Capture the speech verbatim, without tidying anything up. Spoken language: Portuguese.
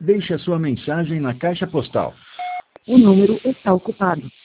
Deixe a sua mensagem na caixa postal. O número está ocupado.